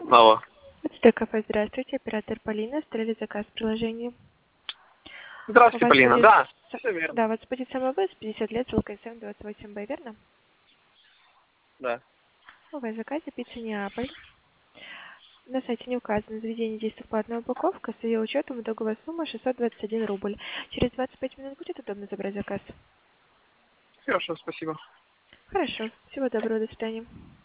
Алло. Это КП, здравствуйте, оператор Полина, оставили заказ в приложении. Здравствуйте, Полина. Будет... Да, все верно. Да, у вас будет самовывоз, 50 лет, ЛКСМ 28Б, верно? Да. У вас в заказе пицца Неаполь. На сайте не указано заведение действует платная упаковка, с ее учетом итоговая сумма 621 рубль. Через 25 минут будет удобно забрать заказ? Хорошо, спасибо. Хорошо, всего доброго, до свидания.